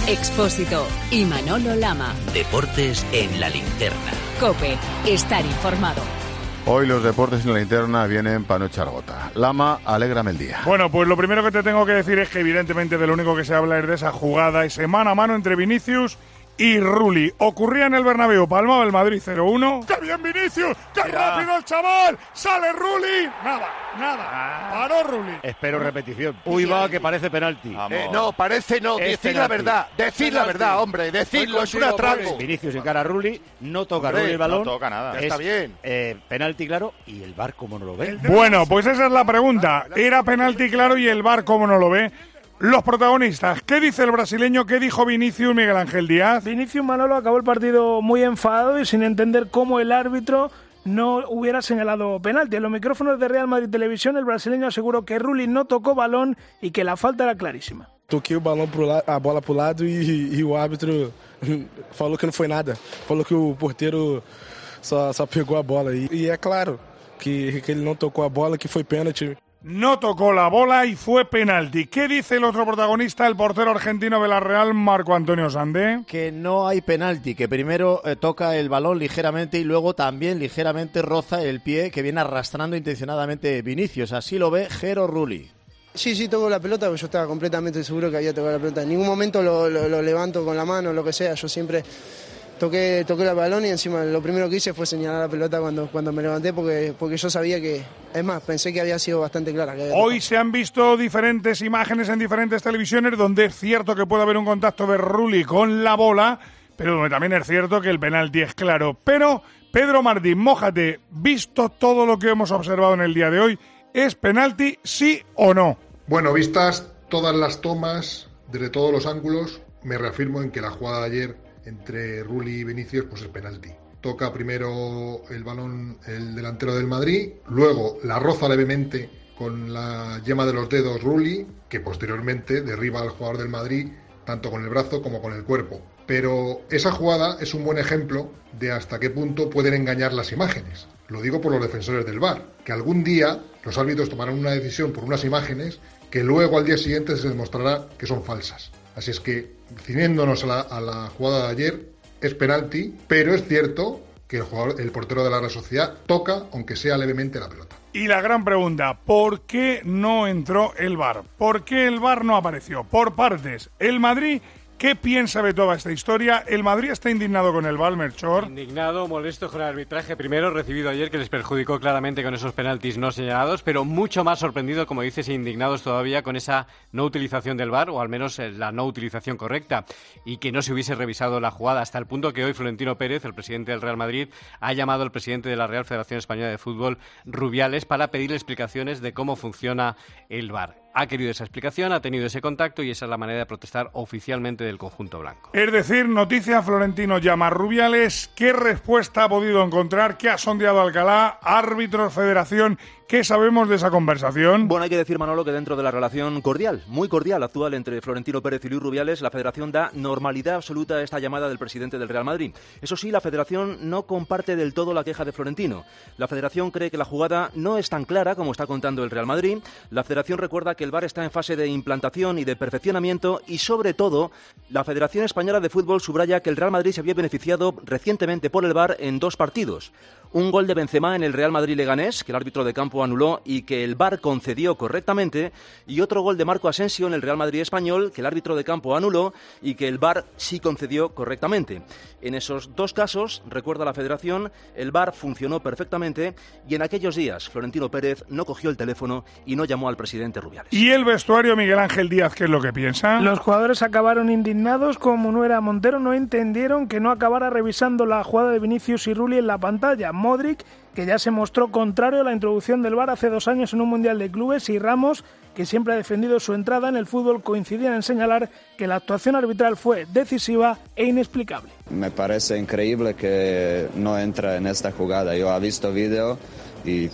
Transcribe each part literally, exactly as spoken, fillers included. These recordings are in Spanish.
Expósito y Manolo Lama. Deportes en la linterna. COPE, estar informado. Hoy los deportes en la linterna vienen para no echar gota. Lama, alégrame el día. Bueno, pues lo primero que te tengo que decir es que evidentemente de lo único que se habla es de esa jugada, ese mano a mano entre Vinicius y Rulli. Ocurría en el Bernabéu, palmaba el Madrid cero uno. ¡Qué bien Vinicius! ¡Qué Mira. rápido el chaval! ¡Sale Rulli! Nada, nada. Ah. Paró Rulli. Espero repetición. Uy, va, que parece penalti. Eh, no, parece no. Es decir penalti. la verdad. Decir penalti. la verdad, hombre. Decirlo, es un atraco. Vinicius en cara a Rulli. No toca Rulli el balón. No toca nada. Es, Está bien. Eh, penalti claro. ¿Y el V A R cómo no lo ve? Bueno, pues esa es la pregunta. ¿Era penalti claro y el V A R cómo no lo ve? Los protagonistas, ¿qué dice el brasileño? ¿Qué dijo Vinicius, Miguel Ángel Díaz? Vinicius Manolo acabó el partido muy enfadado y sin entender cómo el árbitro no hubiera señalado penalti. En los micrófonos de Real Madrid Televisión, el brasileño aseguró que Rulli no tocó balón y que la falta era clarísima. Toquei o balão pro lado, a bola pro lado e, e o árbitro falou que não foi nada. Falou que o porteiro só, só pegou a bola. E, e é claro que, que ele não tocou a bola, que foi pênalti. No tocó la bola y fue penalti. ¿Qué dice el otro protagonista, el portero argentino de la Real, Marco Antonio Sande? Que no hay penalti, que primero eh, toca el balón ligeramente y luego también ligeramente roza el pie que viene arrastrando intencionadamente Vinicius. Así lo ve Jero Rulli. Sí, sí, tocó la pelota, pero yo estaba completamente seguro que había tocado la pelota. En ningún momento lo, lo, lo levanto con la mano, lo que sea. Yo siempre toqué, toqué el balón y encima lo primero que hice fue señalar la pelota cuando, cuando me levanté porque, porque yo sabía que, es más, pensé que había sido bastante clara. Que Hoy se han visto diferentes imágenes en diferentes televisiones donde es cierto que puede haber un contacto de Rulli con la bola, pero donde también es cierto que el penalti es claro. Pero, Pedro Martín, mójate, visto todo lo que hemos observado en el día de hoy, ¿es penalti sí o no? Bueno, vistas todas las tomas, desde todos los ángulos, me reafirmo en que la jugada de ayer entre Rulli y Vinicius pues es penalti. Toca primero el balón el delantero del Madrid, luego la roza levemente con la yema de los dedos Rulli, que posteriormente derriba al jugador del Madrid tanto con el brazo como con el cuerpo. Pero esa jugada es un buen ejemplo de hasta qué punto pueden engañar las imágenes. Lo digo por los defensores del V A R, que algún día los árbitros tomarán una decisión por unas imágenes que luego al día siguiente se demostrará que son falsas. Así es que, ciñéndonos a la, a la jugada de ayer, es penalti, pero es cierto que el, jugador, el portero de la Real Sociedad toca, aunque sea levemente, la pelota. Y la gran pregunta, ¿por qué no entró el V A R? ¿Por qué el V A R no apareció? Por partes, el Madrid... ¿Qué piensa de toda esta historia? ¿El Madrid está indignado con el V A R, Melchor? Indignado, molesto con el arbitraje primero recibido ayer, que les perjudicó claramente con esos penaltis no señalados, pero mucho más sorprendido, como dices, e indignados todavía con esa no utilización del V A R, o al menos la no utilización correcta, y que no se hubiese revisado la jugada, hasta el punto que hoy Florentino Pérez, el presidente del Real Madrid, ha llamado al presidente de la Real Federación Española de Fútbol, Rubiales, para pedirle explicaciones de cómo funciona el V A R. Ha querido esa explicación, ha tenido ese contacto y esa es la manera de protestar oficialmente del conjunto blanco. Es decir, noticia, Florentino llama a Rubiales. ¿Qué respuesta ha podido encontrar? ¿Qué ha sondeado Alcalá? Árbitros, federación. ¿Qué sabemos de esa conversación? Bueno, hay que decir, Manolo, que dentro de la relación cordial, muy cordial, actual entre Florentino Pérez y Luis Rubiales, la Federación da normalidad absoluta a esta llamada del presidente del Real Madrid. Eso sí, la Federación no comparte del todo la queja de Florentino. La Federación cree que la jugada no es tan clara como está contando el Real Madrid. La Federación recuerda que el V A R está en fase de implantación y de perfeccionamiento y, sobre todo, la Federación Española de Fútbol subraya que el Real Madrid se había beneficiado recientemente por el V A R en dos partidos. Un gol de Benzema en el Real Madrid-Leganés, que el árbitro de campo anuló y que el V A R concedió correctamente, y otro gol de Marco Asensio en el Real Madrid-Español, que el árbitro de campo anuló y que el V A R sí concedió correctamente. En esos dos casos, recuerda la Federación, el V A R funcionó perfectamente y en aquellos días Florentino Pérez no cogió el teléfono y no llamó al presidente Rubiales. ¿Y el vestuario, Miguel Ángel Díaz, qué es lo que piensa? Los jugadores acabaron indignados, como no era Montero, no entendieron que no acabara revisando la jugada de Vinicius y Rulli en la pantalla. Modric, que ya se mostró contrario a la introducción del V A R hace dos años en un Mundial de Clubes, y Ramos, que siempre ha defendido su entrada en el fútbol, coincidían en señalar que la actuación arbitral fue decisiva e inexplicable. Me parece increíble que no entra en esta jugada. Yo he visto vídeo y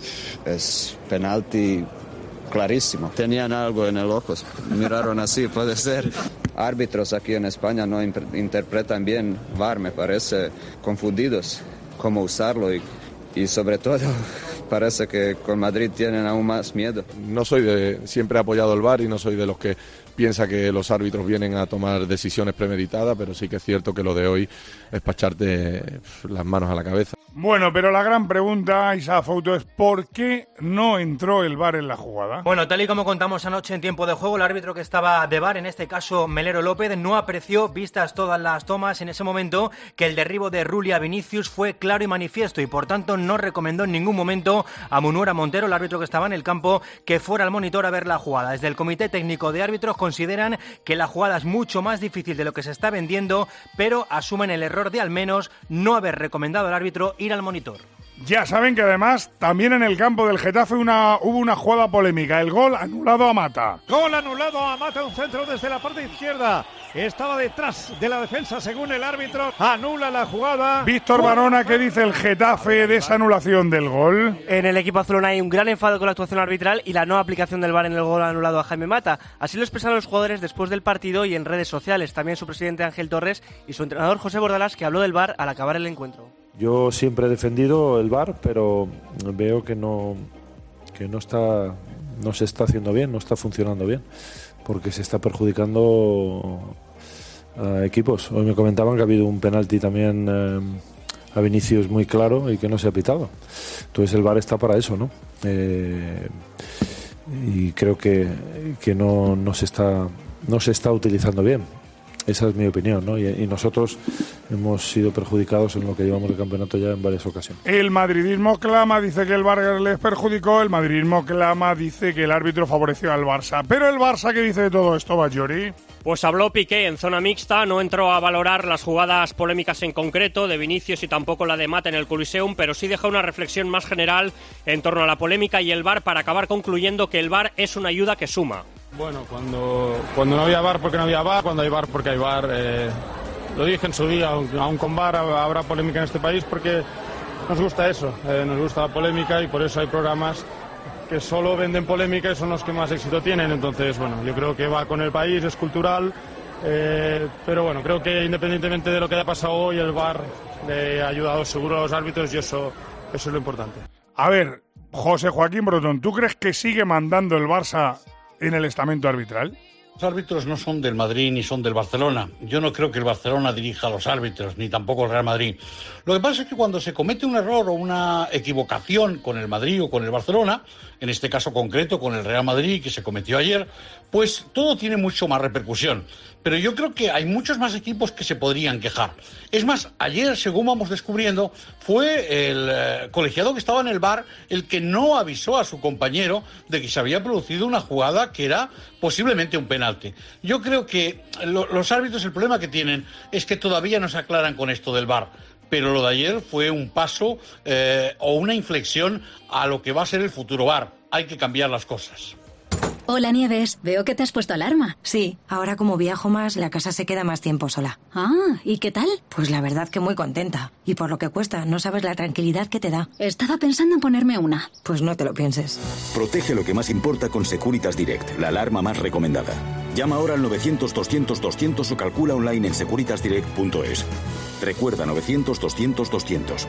es penalti clarísimo. Tenían algo en el ojo, miraron así, puede ser. Árbitros aquí en España no imp- interpretan bien V A R, me parece confundidos cómo usarlo y, y sobre todo parece que con Madrid tienen aún más miedo. No soy de, siempre he apoyado el V A R y no soy de los que piensa que los árbitros vienen a tomar decisiones premeditadas, pero sí que es cierto que lo de hoy es para echarte las manos a la cabeza. Bueno, pero la gran pregunta, Isa Fouto, es ¿por qué no entró el V A R en la jugada? Bueno, tal y como contamos anoche en tiempo de juego, el árbitro que estaba de V A R, en este caso Melero López, no apreció, vistas todas las tomas en ese momento, que el derribo de Rulli a Vinicius fue claro y manifiesto y por tanto no recomendó en ningún momento a Munuera Montero, el árbitro que estaba en el campo, que fuera al monitor a ver la jugada. Desde el Comité Técnico de Árbitros consideran que la jugada es mucho más difícil de lo que se está vendiendo, pero asumen el error de al menos no haber recomendado al árbitro ir al monitor. Ya saben que además también en el campo del Getafe una, hubo una jugada polémica, el gol anulado a Mata. Gol anulado a Mata, un centro desde la parte izquierda. Estaba detrás de la defensa según el árbitro. Anula la jugada. Víctor Barona, ¿qué dice el Getafe de esa anulación del gol? En el equipo azulón hay un gran enfado con la actuación arbitral y la no aplicación del V A R en el gol anulado a Jaime Mata. Así lo expresaron los jugadores después del partido y en redes sociales. También su presidente Ángel Torres y su entrenador José Bordalás, que habló del V A R al acabar el encuentro. Yo siempre he defendido el V A R, pero veo que no que no está no se está haciendo bien, no está funcionando bien, porque se está perjudicando a equipos. Hoy me comentaban que ha habido un penalti también eh, a Vinicius muy claro y que no se ha pitado. Entonces el V A R está para eso, ¿no? Eh, y creo que, que no, no se está no se está utilizando bien. Esa es mi opinión, ¿no? Y, y nosotros hemos sido perjudicados en lo que llevamos de campeonato ya en varias ocasiones. El madridismo clama, dice que el V A R les perjudicó, el madridismo clama, dice que el árbitro favoreció al Barça. Pero el Barça, ¿qué dice de todo esto, Bajori? Pues habló Piqué en zona mixta, no entró a valorar las jugadas polémicas en concreto de Vinicius y tampoco la de Mata en el Coliseum, pero sí dejó una reflexión más general en torno a la polémica y el V A R para acabar concluyendo que el V A R es una ayuda que suma. Bueno, cuando, cuando no había V A R porque no había V A R, cuando hay V A R porque hay V A R. Eh, lo dije en su día, aún con V A R habrá polémica en este país porque nos gusta eso, eh, nos gusta la polémica y por eso hay programas que solo venden polémica y son los que más éxito tienen. Entonces, bueno, yo creo que va con el país, es cultural, eh, pero bueno, creo que independientemente de lo que haya pasado hoy, el V A R le ha ayudado seguro a los árbitros y eso, eso es lo importante. A ver, José Joaquín Brotón, ¿tú crees que sigue mandando el Barça en el estamento arbitral? Los árbitros no son del Madrid ni son del Barcelona. Yo no creo que el Barcelona dirija a los árbitros, ni tampoco el Real Madrid. Lo que pasa es que cuando se comete un error o una equivocación con el Madrid o con el Barcelona, en este caso concreto con el Real Madrid, que se cometió ayer, pues todo tiene mucho más repercusión. Pero yo creo que hay muchos más equipos que se podrían quejar. Es más, ayer, según vamos descubriendo, fue el eh, colegiado que estaba en el V A R el que no avisó a su compañero de que se había producido una jugada que era posiblemente un penalti. Yo creo que lo, los árbitros, el problema que tienen es que todavía no se aclaran con esto del V A R. Pero lo de ayer fue un paso eh, o una inflexión a lo que va a ser el futuro V A R. Hay que cambiar las cosas. Hola, Nieves. Veo que te has puesto alarma. Sí, ahora como viajo más, la casa se queda más tiempo sola. Ah, ¿y qué tal? Pues la verdad que muy contenta. Y por lo que cuesta, no sabes la tranquilidad que te da. Estaba pensando en ponerme una. Pues no te lo pienses. Protege lo que más importa con Securitas Direct, la alarma más recomendada. Llama ahora al novecientos doscientos doscientos o calcula online en securitas direct punto es. Recuerda, novecientos doscientos doscientos.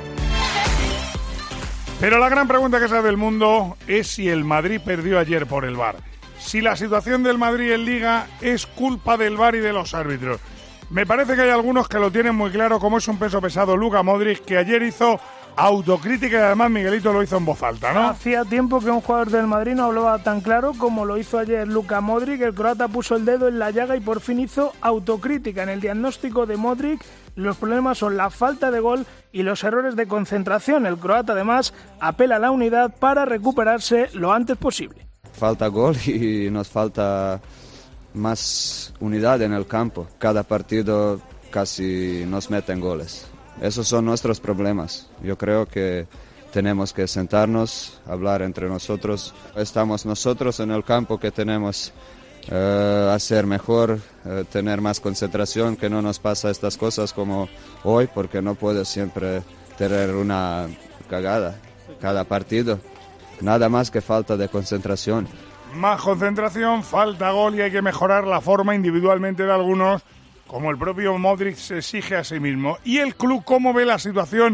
Pero la gran pregunta que sale del mundo es si el Madrid perdió ayer por el V A R. Si la situación del Madrid en Liga es culpa del V A R y de los árbitros. Me parece que hay algunos que lo tienen muy claro, como es un peso pesado Luka Modric, que ayer hizo autocrítica y además Miguelito lo hizo en voz alta, ¿no? Hacía tiempo que un jugador del Madrid no hablaba tan claro como lo hizo ayer Luka Modric. El croata puso el dedo en la llaga y por fin hizo autocrítica. En el diagnóstico de Modric, los problemas son la falta de gol y los errores de concentración. El croata además apela a la unidad para recuperarse lo antes posible. Falta gol y nos falta más unidad en el campo. Cada partido casi nos meten goles. Esos son nuestros problemas. Yo creo que tenemos que sentarnos, hablar entre nosotros. Estamos nosotros en el campo que tenemos eh, hacer mejor, eh, tener más concentración, que no nos pasa estas cosas como hoy, porque no puedo siempre tener una cagada cada partido. Nada más que falta de concentración. Más concentración, falta gol y hay que mejorar la forma individualmente de algunos, como el propio Modric se exige a sí mismo. ¿Y el club cómo ve la situación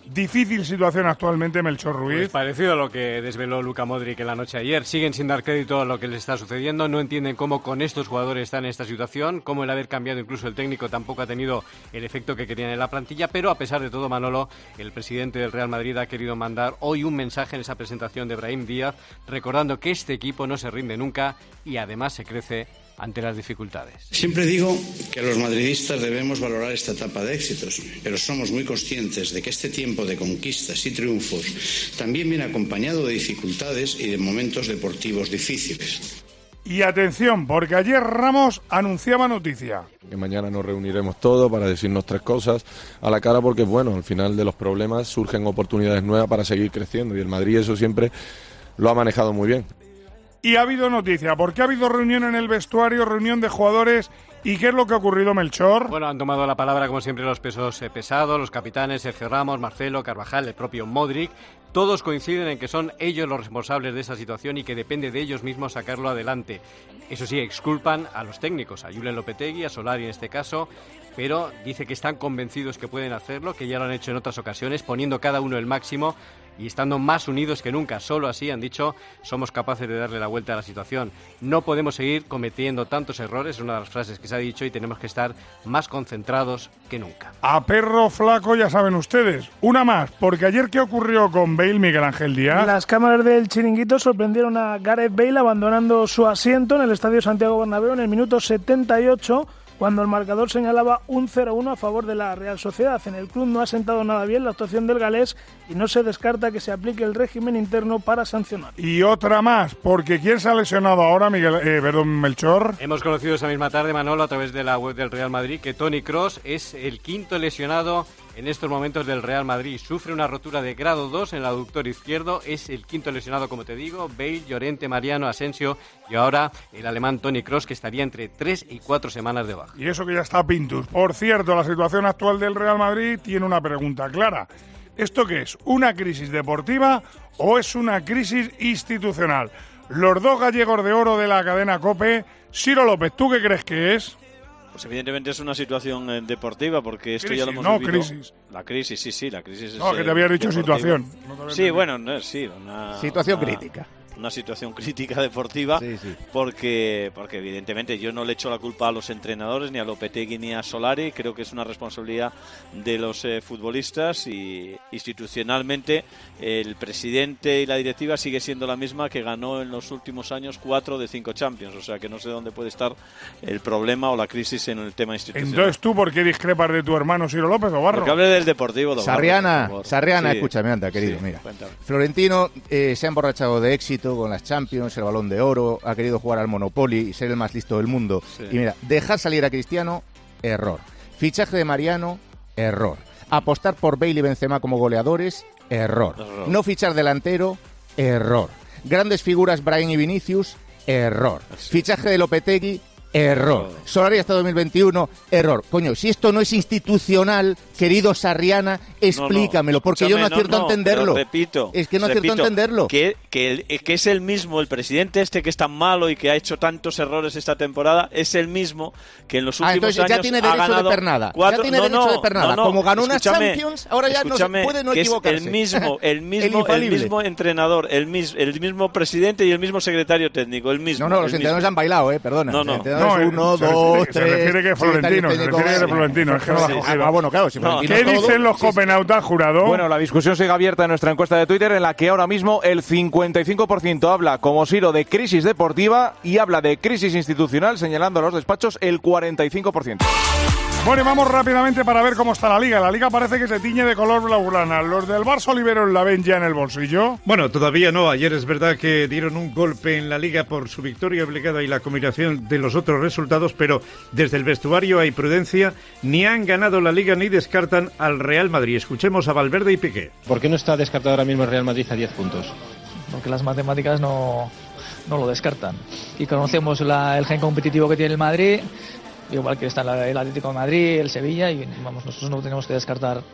Difícil situación actualmente, Melchor Ruiz. Pues parecido a lo que desveló Luka Modric en la noche de ayer. Siguen sin dar crédito a lo que les está sucediendo. No entienden cómo con estos jugadores están en esta situación. Cómo el haber cambiado incluso el técnico tampoco ha tenido el efecto que querían en la plantilla. Pero a pesar de todo, Manolo, el presidente del Real Madrid ha querido mandar hoy un mensaje en esa presentación de Brahim Díaz, recordando que este equipo no se rinde nunca y además se crece ante las dificultades. Siempre digo que los madridistas debemos valorar esta etapa de éxitos, pero somos muy conscientes de que este tiempo de conquistas y triunfos también viene acompañado de dificultades y de momentos deportivos difíciles. Y atención, porque ayer Ramos anunciaba noticia. Que mañana nos reuniremos todos para decirnos tres cosas a la cara, porque bueno, al final de los problemas surgen oportunidades nuevas para seguir creciendo y el Madrid eso siempre lo ha manejado muy bien. Y ha habido noticia, porque ha habido reunión en el vestuario, reunión de jugadores. ¿Y qué es lo que ha ocurrido, Melchor? Bueno, han tomado la palabra, como siempre, los pesos eh, pesados, los capitanes Sergio Ramos, Marcelo, Carvajal, el propio Modric. Todos coinciden en que son ellos los responsables de esta situación y que depende de ellos mismos sacarlo adelante. Eso sí, exculpan a los técnicos, a Julen Lopetegui, a Solari en este caso, pero dice que están convencidos que pueden hacerlo, que ya lo han hecho en otras ocasiones, poniendo cada uno el máximo y estando más unidos que nunca. Solo así, han dicho, somos capaces de darle la vuelta a la situación. No podemos seguir cometiendo tantos errores, es una de las frases que se ha dicho, y tenemos que estar más concentrados que nunca. A perro flaco, ya saben ustedes. Una más, porque ayer, ¿qué ocurrió con Bale, Miguel Ángel Díaz? Las cámaras del Chiringuito sorprendieron a Gareth Bale abandonando su asiento en el Estadio Santiago Bernabéu en el minuto setenta y ocho, cuando el marcador señalaba un cero uno a favor de la Real Sociedad. En el club no ha sentado nada bien la actuación del galés y no se descarta que se aplique el régimen interno para sancionar. Y otra más, porque ¿quién se ha lesionado ahora, Miguel, eh, perdón, Melchor? Hemos conocido esa misma tarde, Manolo, a través de la web del Real Madrid, que Toni Kroos es el quinto lesionado en estos momentos del Real Madrid. Sufre una rotura de grado dos en el aductor izquierdo, es el quinto lesionado, como te digo. Bale, Llorente, Mariano, Asensio y ahora el alemán Toni Kroos, que estaría entre tres y cuatro semanas de baja. Y eso que ya está Pintus. Por cierto, la situación actual del Real Madrid tiene una pregunta clara. ¿Esto qué es? ¿Una crisis deportiva o es una crisis institucional? Los dos gallegos de oro de la cadena COPE. Ciro López, ¿tú qué crees que es? Pues evidentemente es una situación eh, deportiva, porque esto crisis, ya lo hemos no, vivido. crisis. La crisis, sí, sí, la crisis. No, es, que te había dicho deportiva. situación. No sí, bueno, no, sí, una situación una, crítica. Una situación crítica deportiva, sí, sí. porque porque evidentemente yo no le echo la culpa a los entrenadores, ni a Lopetegui ni a Solari. Creo que es una responsabilidad de los eh, futbolistas, y institucionalmente el presidente y la directiva sigue siendo la misma que ganó en los últimos años cuatro de cinco Champions. O sea que no sé dónde puede estar el problema o la crisis en el tema institucional. Entonces, ¿tú por qué discrepas de tu hermano Ciro López, Obarro? Porque hable del Deportivo, Obarro, Sarriana, Sarriana, sí. Escúchame, anda, querido, Sí, mira. cuéntame. Florentino eh, se ha emborrachado de éxito con las Champions, el Balón de Oro, ha querido jugar al Monopoly y ser el más listo del mundo. Sí. Y mira, dejar salir a Cristiano, error. Fichaje de Mariano, error. Apostar por Bale y Benzema como goleadores, error. Error. No fichar delantero, error. Grandes figuras Brahim y Vinicius, error. Fichaje de Lopetegui, error. Solari hasta dos mil veintiuno, error. Coño, si esto no es institucional, querido Sarriana, explícamelo, porque yo no Escúchame, acierto a entenderlo. pero repito, es que no acierto a repito, entenderlo. Que, que, el- que es el mismo, el presidente este que es tan malo y que ha hecho tantos errores esta temporada, es el mismo que en los Ah, últimos entonces ya años tiene ha derecho de ganado pernada. cuatro- Ya tiene no, derecho no, de pernada. no, no, Como ganó unas escúchame, Champions, ahora ya no se escúchame, puede no que es equivocarse. el mismo, el mismo, el infalible. mismo entrenador, el, mis, el mismo presidente y el mismo secretario técnico, el mismo. No, no, los el entrenadores mismo. han bailado, eh, perdona. No, no. Los entrenadores No, eh, uno, se dos, refiere- se tres. refiere que Florentino, se secretario refiere que técnico, Florentino, es que no lo ha sí. cogido. Ah, bueno, claro, si Florentino ¿Qué todo, dicen los sí, sí. copenautas, jurado? Bueno, la discusión sigue abierta en nuestra encuesta de Twitter, en la que ahora mismo el cincuenta y cinco por ciento habla, como Siro, de crisis deportiva y habla de crisis institucional, señalando a los despachos el cuarenta y cinco por ciento. Bueno, y vamos rápidamente para ver cómo está la Liga. La Liga parece que se tiñe de color blaugrana. ¿Los del Barça Oliveros la ven ya en el bolsillo? Bueno, todavía no. Ayer es verdad que dieron un golpe en la Liga por su victoria obligada y la combinación de los otros resultados, pero desde el vestuario hay prudencia. Ni han ganado la Liga ni descartan al Real Madrid. Escuchemos a Valverde y Piqué. ¿Por qué no está descartado ahora mismo el Real Madrid a diez puntos? Porque las matemáticas no, no lo descartan. Y conocemos la- el gen competitivo que tiene el Madrid, igual que está la- el Atlético de Madrid, el Sevilla, y vamos, nosotros no tenemos que descartar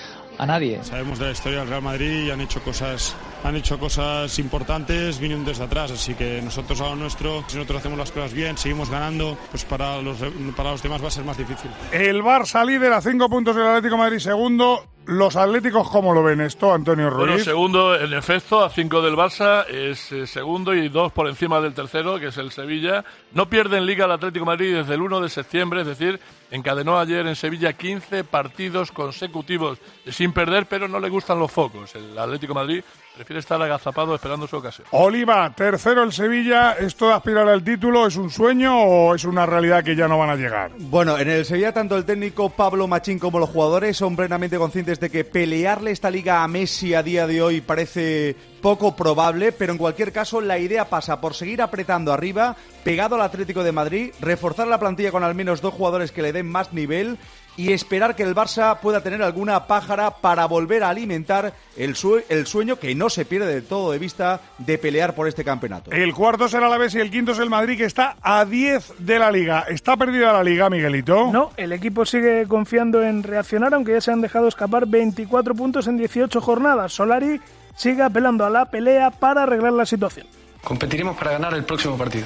a nadie. Sabemos de la historia del Real Madrid y han hecho cosas, han hecho cosas importantes, vienen desde atrás, así que nosotros a lo nuestro, si nosotros hacemos las cosas bien, seguimos ganando, pues para los, para los demás va a ser más difícil. El Barça líder a cinco puntos del Atlético de Madrid segundo. ¿Los atléticos cómo lo ven esto, Antonio Ruiz? Bueno, segundo, en efecto, a cinco del Barça, es eh, segundo y dos por encima del tercero, que es el Sevilla. No pierde en Liga el Atlético de Madrid desde el uno de septiembre, es decir, encadenó ayer en Sevilla quince partidos consecutivos sin perder, pero no le gustan los focos. El Atlético de Madrid prefiere estar agazapado esperando su ocasión. Oliva, tercero el Sevilla. ¿Esto de aspirar al título es un sueño o es una realidad que ya no van a llegar? Bueno, en el Sevilla tanto el técnico Pablo Machín como los jugadores son plenamente conscientes de que pelearle esta liga a Messi a día de hoy parece poco probable, pero en cualquier caso la idea pasa por seguir apretando arriba, pegado al Atlético de Madrid, reforzar la plantilla con al menos dos jugadores que le den más nivel y esperar que el Barça pueda tener alguna pájara para volver a alimentar el, sue- el sueño que no se pierde del todo de vista de pelear por este campeonato. El cuarto será el Alavés y el quinto es el Madrid, que está a diez de la Liga. ¿Está perdida la Liga, Miguelito? No, el equipo sigue confiando en reaccionar, aunque ya se han dejado escapar veinticuatro puntos en dieciocho jornadas. Solari sigue apelando a la pelea para arreglar la situación. Competiremos para ganar el próximo partido.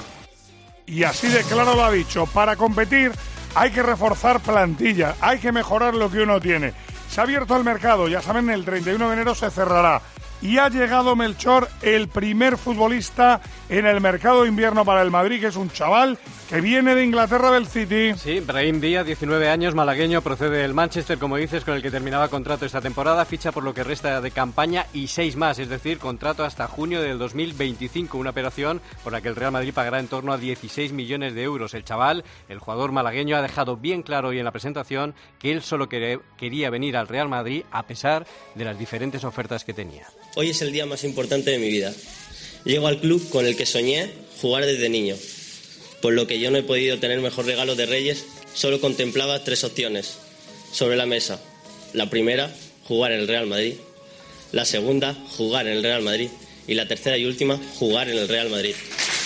Y así de claro lo ha dicho. Para competir hay que reforzar plantilla, hay que mejorar lo que uno tiene. Se ha abierto el mercado, ya saben, el treinta y uno de enero se cerrará. Y ha llegado Melchor, el primer futbolista en el mercado de invierno para el Madrid, que es un chaval que viene de Inglaterra, del City. Sí, Brahim Díaz, diecinueve años, malagueño, procede del Manchester, como dices, con el que terminaba contrato esta temporada, ficha por lo que resta de campaña y seis más, es decir, contrato hasta junio del dos mil veinticinco, una operación por la que el Real Madrid pagará en torno a dieciséis millones de euros. El chaval, el jugador malagueño, ha dejado bien claro hoy en la presentación que él solo quería venir al Real Madrid a pesar de las diferentes ofertas que tenía. Hoy es el día más importante de mi vida. Llego al club con el que soñé jugar desde niño, por lo que yo no he podido tener mejor regalo de Reyes. Solo contemplaba tres opciones sobre la mesa. La primera, jugar en el Real Madrid. La segunda, jugar en el Real Madrid. Y la tercera y última, jugar en el Real Madrid.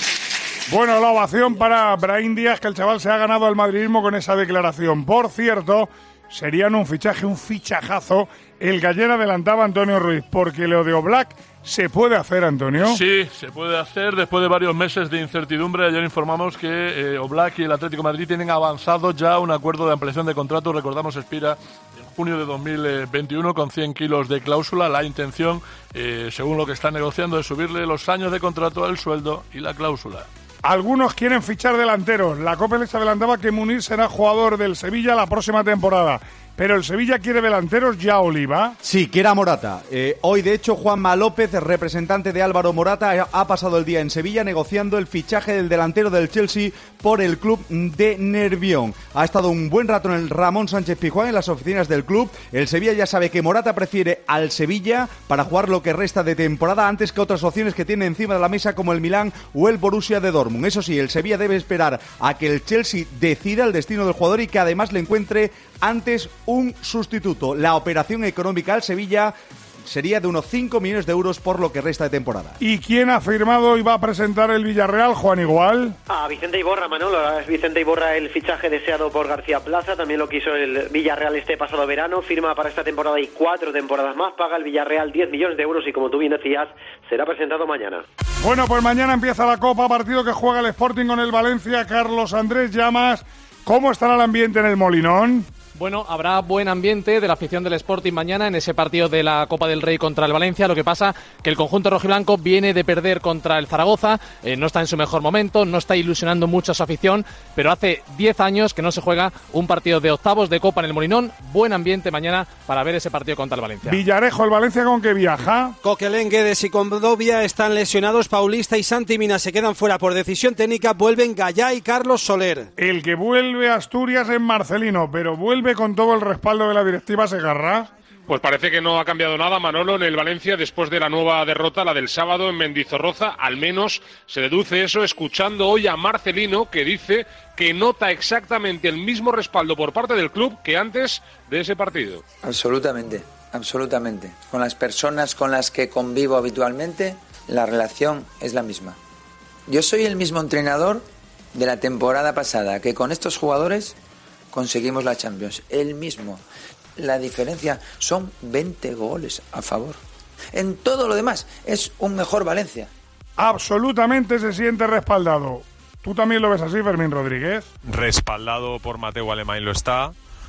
Bueno, la ovación para Brahim Díaz, que el chaval se ha ganado al madridismo con esa declaración. Por cierto, serían un fichaje, un fichajazo, el que ayer adelantaba Antonio Ruiz, porque lo de Oblak se puede hacer, Antonio. Sí, se puede hacer después de varios meses de incertidumbre. Ayer informamos que eh, Oblak y el Atlético de Madrid tienen avanzado ya un acuerdo de ampliación de contrato. Recordamos, expira en junio de dos mil veintiuno con cien kilos de cláusula. La intención, eh, según lo que están negociando, es subirle los años de contrato, el sueldo y la cláusula. Algunos quieren fichar delanteros. La Copa les adelantaba que Munir será jugador del Sevilla la próxima temporada. Pero el Sevilla quiere delanteros ya, Oliva. Sí, quiere a Morata. Eh, hoy, de hecho, Juanma López, representante de Álvaro Morata, ha pasado el día en Sevilla negociando el fichaje del delantero del Chelsea por el club de Nervión. Ha estado un buen rato en el Ramón Sánchez Pizjuán, en las oficinas del club. El Sevilla ya sabe que Morata prefiere al Sevilla para jugar lo que resta de temporada antes que otras opciones que tiene encima de la mesa como el Milán o el Borussia de Dortmund. Eso sí, el Sevilla debe esperar a que el Chelsea decida el destino del jugador y que además le encuentre antes un sustituto. La operación económica al Sevilla sería de unos cinco millones de euros por lo que resta de temporada. ¿Y quién ha firmado y va a presentar el Villarreal, Juan Igual? A Vicente Iborra, Manolo. Es Vicente Iborra el fichaje deseado por García Plaza. También lo quiso el Villarreal este pasado verano. Firma para esta temporada y cuatro temporadas más. Paga el Villarreal diez millones de euros y, como tú bien decías, será presentado mañana. Bueno, pues mañana empieza la Copa, partido que juega el Sporting con el Valencia. Carlos Andrés Llamas, ¿cómo estará el ambiente en el Molinón? Bueno, habrá buen ambiente de la afición del Sporting mañana en ese partido de la Copa del Rey contra el Valencia. Lo que pasa que el conjunto rojiblanco viene de perder contra el Zaragoza, eh, no está en su mejor momento, no está ilusionando mucho a su afición, pero hace diez años que no se juega un partido de octavos de Copa en el Molinón. Buen ambiente mañana para ver ese partido contra el Valencia. Villarejo, ¿el Valencia con qué viaja? Coquelin, Guedes y Condovia están lesionados. Paulista y Santi Mina se quedan fuera por decisión técnica. Vuelven Gallá y Carlos Soler. El que vuelve a Asturias es Marcelino, pero vuelve con todo el respaldo de la directiva Segarra. Pues parece que no ha cambiado nada, Manolo, en el Valencia después de la nueva derrota, la del sábado en Mendizorroza. Al menos se deduce eso escuchando hoy a Marcelino, que dice que nota exactamente el mismo respaldo por parte del club que antes de ese partido. Absolutamente, absolutamente. Con las personas con las que convivo habitualmente, la relación es la misma. Yo soy el mismo entrenador de la temporada pasada, que con estos jugadores conseguimos la Champions, el mismo. La diferencia son veinte goles a favor. En todo lo demás es un mejor Valencia. Absolutamente se siente respaldado. ¿Tú también lo ves así, Fermín Rodríguez? Respaldado por Mateu Alemany lo está,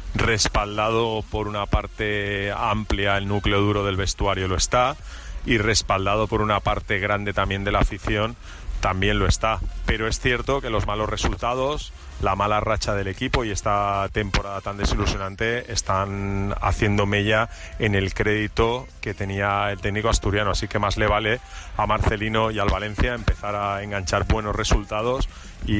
respaldado por una parte amplia, el núcleo duro del vestuario lo está, y respaldado por una parte grande también de la afición también lo está. Pero es cierto que los malos resultados, la mala racha del equipo y esta temporada tan desilusionante están haciendo mella en el crédito que tenía el técnico asturiano, así que más le vale a Marcelino y al Valencia empezar a enganchar buenos resultados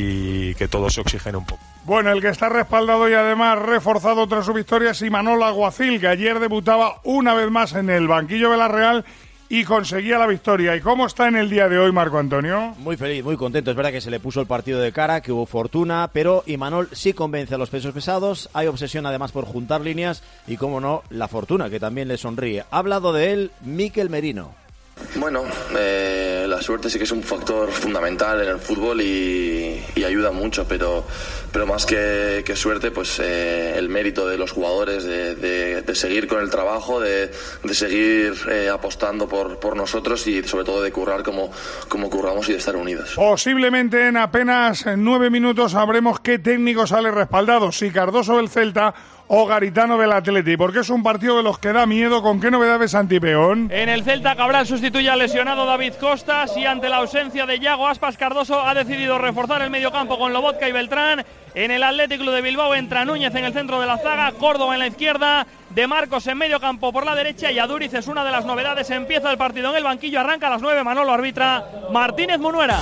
y que todo se oxigene un poco. Bueno, el que está respaldado y además reforzado tras su victoria es Imanol Alguacil, que ayer debutaba una vez más en el banquillo de la Real y conseguía la victoria. ¿Y cómo está en el día de hoy, Marco Antonio? Muy feliz, muy contento. Es verdad que se le puso el partido de cara, que hubo fortuna, pero Imanol sí convence a los pesos pesados. Hay obsesión además por juntar líneas y, cómo no, la fortuna, que también le sonríe. Ha hablado de él Mikel Merino. Bueno, eh, la suerte sí que es un factor fundamental en el fútbol y, y ayuda mucho, pero, pero más que, que suerte, pues eh, el mérito de los jugadores de, de, de seguir con el trabajo, de, de seguir eh, apostando por, por nosotros y sobre todo de currar como, como curramos y de estar unidos. Posiblemente en apenas nueve minutos sabremos qué técnico sale respaldado, si Cardoso del Celta o Garitano del Atleti, porque es un partido de los que da miedo. ¿Con qué novedades, Santi Peón? En el Celta, Cabral sustituye al lesionado David Costas y ante la ausencia de Yago Aspas, Cardoso ha decidido reforzar el mediocampo con Lobotka y Beltrán. En el Athletic Club de Bilbao entra Núñez en el centro de la zaga, Córdoba en la izquierda, De Marcos en medio campo por la derecha y Aduriz es una de las novedades. Empieza el partido en el banquillo, arranca a las nueve, Manolo arbitra Martínez Munuera.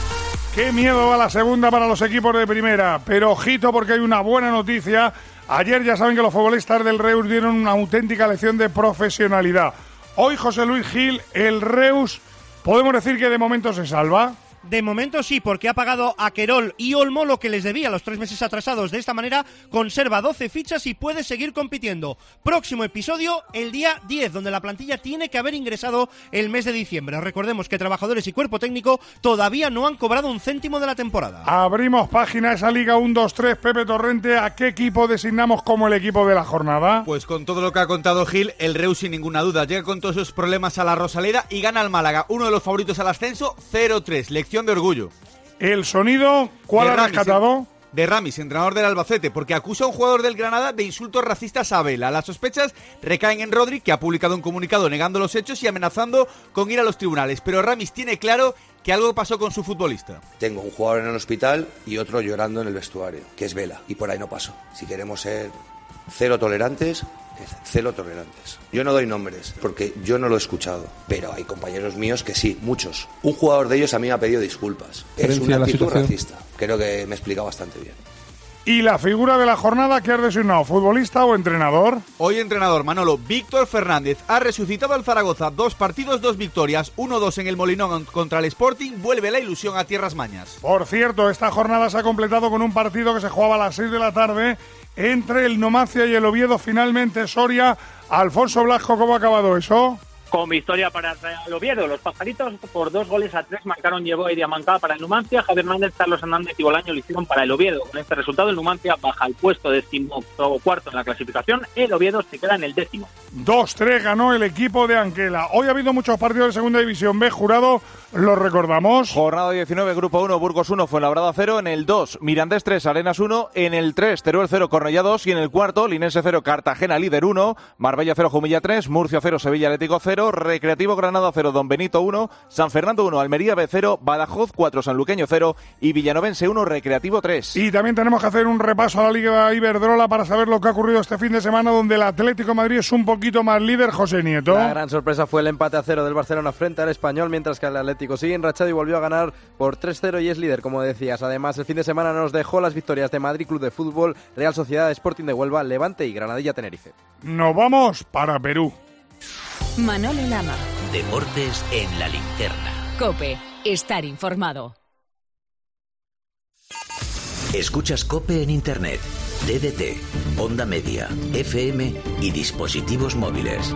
Qué miedo va la segunda para los equipos de primera, pero ojito porque hay una buena noticia. Ayer ya saben que los futbolistas del Reus dieron una auténtica lección de profesionalidad. Hoy José Luis Gil, el Reus, podemos decir que de momento se salva. De momento sí, porque ha pagado a Querol y Olmo lo que les debía los tres meses atrasados. De esta manera conserva doce fichas y puede seguir compitiendo. Próximo episodio, el día diez, donde la plantilla tiene que haber ingresado el mes de diciembre. Recordemos que trabajadores y cuerpo técnico todavía no han cobrado un céntimo de la temporada. Abrimos página esa Liga uno dos tres. Pepe Torrente, ¿a qué equipo designamos como el equipo de la jornada? Pues con todo lo que ha contado Gil, el Reus sin ninguna duda. Llega con todos esos problemas a la Rosaleda y gana al Málaga, uno de los favoritos al ascenso, cero tres. Lección de orgullo. El sonido, ¿cuál ha rescatado? De Ramis, entrenador del Albacete, porque acusa a un jugador del Granada de insultos racistas a Vela. Las sospechas recaen en Rodri, que ha publicado un comunicado negando los hechos y amenazando con ir a los tribunales. Pero Ramis tiene claro que algo pasó con su futbolista. Tengo un jugador en el hospital y otro llorando en el vestuario, que es Vela, y por ahí no paso. Si queremos ser cero tolerantes, cero tolerantes. Yo no doy nombres, porque yo no lo he escuchado, pero hay compañeros míos que sí, muchos. Un jugador de ellos a mí me ha pedido disculpas. Es una actitud racista. Creo que me he explicado bastante bien. ¿Y la figura de la jornada que has designado, futbolista o entrenador? Hoy entrenador, Manolo. Víctor Fernández ha resucitado al Zaragoza. Dos partidos, dos victorias. uno dos en el Molinón contra el Sporting. Vuelve la ilusión a tierras mañas. Por cierto, esta jornada se ha completado con un partido que se jugaba a las seis de la tarde entre el Numancia y el Oviedo. Finalmente Soria. Alfonso Blasco, ¿cómo ha acabado eso? Con victoria para el Oviedo, los pajaritos por dos goles a tres marcaron Llevó y Diamancada para el Numancia. Javier Hernández, Carlos Hernández y Bolaño lo hicieron para el Oviedo. Con este resultado el Numancia baja al puesto decimocuarto en la clasificación. El Oviedo se queda en el décimo. dos tres ganó el equipo de Anquela. Hoy ha habido muchos partidos de Segunda División B, Jurado, lo recordamos. Jornada diecinueve, Grupo uno, Burgos uno, Fuenlabrada cero. En el dos, Mirandés tres, Arenas uno. En el tres, Teruel cero, Cornellá dos. Y en el cuarto, Linense cero, Cartagena líder uno. Marbella cero, Jumilla tres. Murcia cero, Sevilla Atlético cero. Recreativo Granada cero, Don Benito uno. San Fernando uno, Almería B cero. Badajoz cuatro, Sanluqueño cero. Y Villanovense uno, Recreativo tres. Y también tenemos que hacer un repaso a la Liga Iberdrola para saber lo que ha ocurrido este fin de semana, donde el Atlético de Madrid es un poquito más líder. José Nieto. La gran sorpresa fue el empate a cero del Barcelona frente al Español, mientras que el Atlético sigue enrachado y volvió a ganar por tres cero y es líder, como decías. Además, el fin de semana nos dejó las victorias de Madrid Club de Fútbol, Real Sociedad, Sporting de Huelva, Levante y Granadilla Tenerife. Nos vamos para Perú. Manolo Lama. Deportes en la linterna. COPE. Estar informado. Escuchas COPE en Internet, D D T, Onda Media, F M y dispositivos móviles.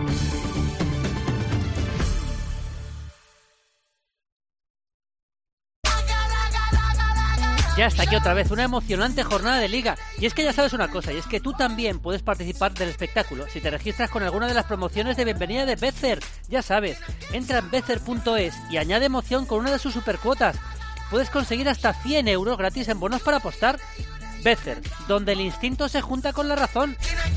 Ya está aquí otra vez una emocionante jornada de Liga. Y es que ya sabes una cosa, y es que tú también puedes participar del espectáculo si te registras con alguna de las promociones de bienvenida de Betfair. Ya sabes, entra en betfair punto es y añade emoción con una de sus supercuotas. Puedes conseguir hasta cien euros gratis en bonos para apostar. Betfair, donde el instinto se junta con la razón.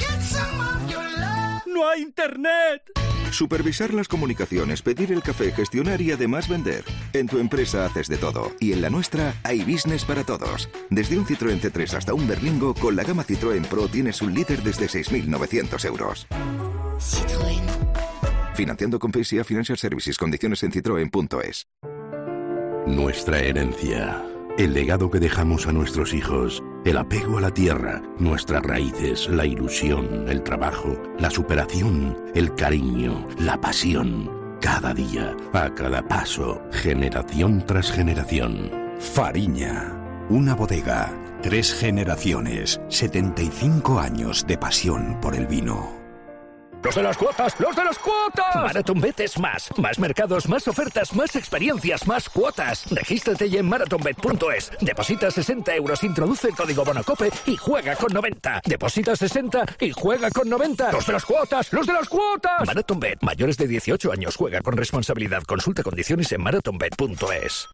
¡No hay internet! Supervisar las comunicaciones, pedir el café, gestionar y además vender. En tu empresa haces de todo. Y en la nuestra hay business para todos. Desde un Citroën C tres hasta un Berlingo, con la gama Citroën Pro tienes un líder desde seis mil novecientos euros. Citroën. Financiando con P S A Financial Services. Condiciones en citroen punto es. Nuestra herencia. El legado que dejamos a nuestros hijos, el apego a la tierra, nuestras raíces, la ilusión, el trabajo, la superación, el cariño, la pasión. Cada día, a cada paso, generación tras generación. Fariña, una bodega, tres generaciones, setenta y cinco años de pasión por el vino. ¡Los de las cuotas! ¡Los de las cuotas! MarathonBet es más. Más mercados, más ofertas, más experiencias, más cuotas. Regístrate ya en marathonbet punto es. Deposita sesenta euros, introduce el código BONOCOPE y juega con noventa. Deposita sesenta y juega con noventa. ¡Los de las cuotas! ¡Los de las cuotas! MarathonBet. Mayores de dieciocho años. Juega con responsabilidad. Consulta condiciones en marathonbet punto es.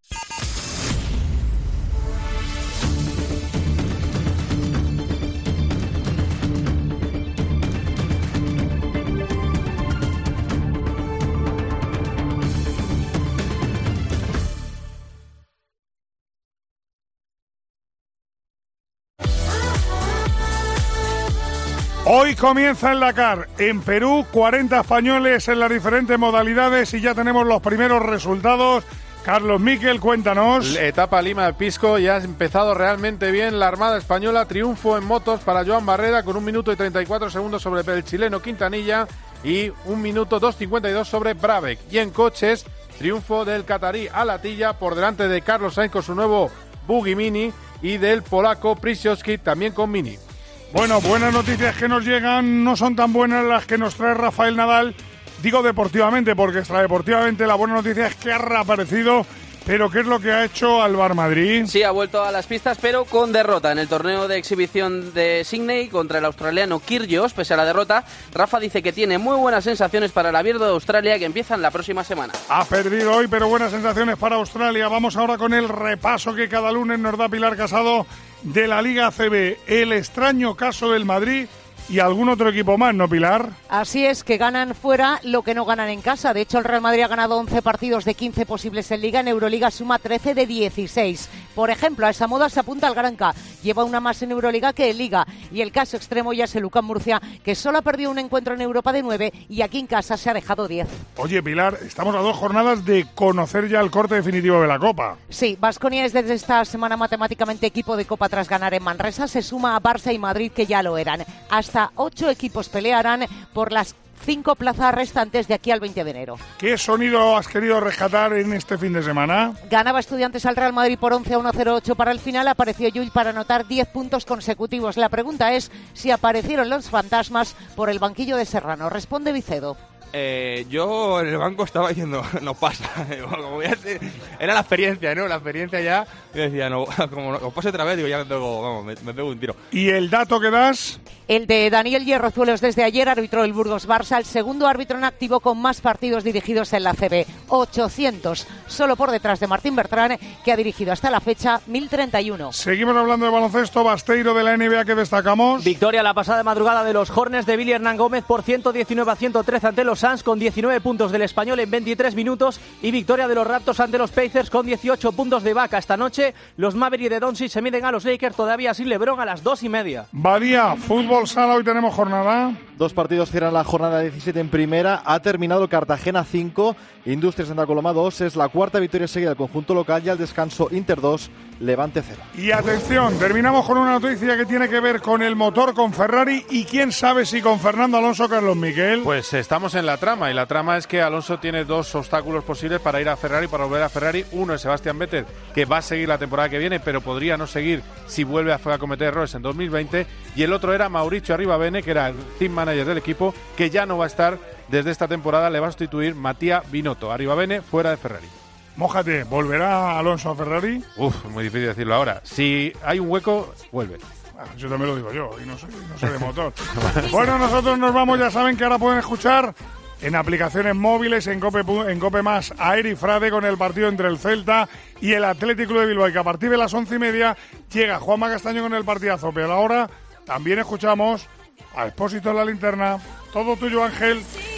Hoy comienza el Dakar. En Perú, cuarenta españoles en las diferentes modalidades y ya tenemos los primeros resultados. Carlos Miquel, cuéntanos. Etapa Lima de Pisco, ya ha empezado realmente bien la Armada Española. Triunfo en motos para Joan Barrera con un minuto y treinta y cuatro segundos sobre el chileno Quintanilla y un minuto dos cincuenta y dos sobre Brabec. Y en coches, triunfo del catarí Alatilla por delante de Carlos Sainz con su nuevo Buggy Mini y del polaco Przyszewski también con Mini. Bueno, buenas noticias que nos llegan, no son tan buenas las que nos trae Rafael Nadal. Digo deportivamente, porque extradeportivamente la buena noticia es que ha reaparecido. Pero ¿qué es lo que ha hecho Alvar Madrid? Sí, ha vuelto a las pistas, pero con derrota en el torneo de exhibición de Sydney contra el australiano Kyrgios. Pese a la derrota, Rafa dice que tiene muy buenas sensaciones para el Abierto de Australia, que empiezan la próxima semana. Ha perdido hoy, pero buenas sensaciones para Australia. Vamos ahora con el repaso que cada lunes nos da Pilar Casado de la Liga A C B. El extraño caso del Madrid y algún otro equipo más, ¿no, Pilar? Así es, que ganan fuera lo que no ganan en casa. De hecho, el Real Madrid ha ganado once partidos de quince posibles en Liga. En Euroliga suma trece de dieciséis. Por ejemplo, a esa moda se apunta el Granca. Lleva una más en Euroliga que en Liga. Y el caso extremo ya es el UCAM Murcia, que solo ha perdido un encuentro en Europa de nueve y aquí en casa se ha dejado diez. Oye, Pilar, estamos a dos jornadas de conocer ya el corte definitivo de la Copa. Sí, Baskonia es desde esta semana matemáticamente equipo de Copa tras ganar en Manresa. Se suma a Barça y Madrid, que ya lo eran. Hasta ocho equipos pelearán por las cinco plazas restantes de aquí al veinte de enero. ¿Qué sonido has querido rescatar en este fin de semana? Ganaba Estudiantes al Real Madrid por once a uno cero ocho para el final. Apareció Llull para anotar diez puntos consecutivos. La pregunta es si aparecieron los fantasmas por el banquillo de Serrano. Responde Vicedo. Eh, yo en el banco estaba diciendo, no pasa, como voy a hacer, era la experiencia, ¿no? La experiencia ya, yo decía, no, como no pase otra vez, digo, ya me pego, vamos, me, me pego un tiro. ¿Y el dato que das? El de Daniel Hierrozuelos desde ayer, arbitró el Burgos Barça, el segundo árbitro en activo con más partidos dirigidos en la A C B, ochocientos, solo por detrás de Martín Bertrán, que ha dirigido hasta la fecha mil treinta y uno. Seguimos hablando de baloncesto. Basteiro, de la N B A, que destacamos. Victoria la pasada madrugada de los Hornets de Billy Hernán Gómez por ciento diecinueve a ciento trece ante los Suns, con diecinueve puntos del Español en veintitrés minutos, y victoria de los Raptors ante los Pacers con dieciocho puntos de Ibaka. Esta noche los Mavericks de Doncic se miden a los Lakers todavía sin LeBron a las dos y media. Badía, fútbol sala, hoy tenemos jornada. Dos partidos cierran la jornada diecisiete en primera. Ha terminado Cartagena cinco, Industrias Santa Coloma dos. Es la cuarta victoria seguida del conjunto local, y al descanso Inter dos, Levante cero. Y atención, terminamos con una noticia que tiene que ver con el motor, con Ferrari, y quién sabe si con Fernando Alonso. Carlos Miquel. Pues estamos en la trama, y la trama es que Alonso tiene dos obstáculos posibles para ir a Ferrari, para volver a Ferrari. Uno es Sebastián Vettel, que va a seguir la temporada que viene, pero podría no seguir si vuelve a cometer errores en dos mil veinte. Y el otro era Mauricio Arribabene, que era el team manager del equipo, que ya no va a estar desde esta temporada. Le va a sustituir Mattia Binotto. Arribabene fuera de Ferrari. Mójate, ¿volverá Alonso a Ferrari? Uf, muy difícil decirlo ahora. Si hay un hueco, vuelve. Ah, yo también lo digo yo, y no soy, no soy de motor. Bueno, nosotros nos vamos, ya saben que ahora pueden escuchar en aplicaciones móviles, en Cope, en Cope Más, a Eri Frade con el partido entre el Celta y el Athletic Club de Bilbao, y que a partir de las once y media llega Juanma Castaño con el partidazo. Pero ahora también escuchamos a Expósito en la linterna. Todo tuyo, Ángel.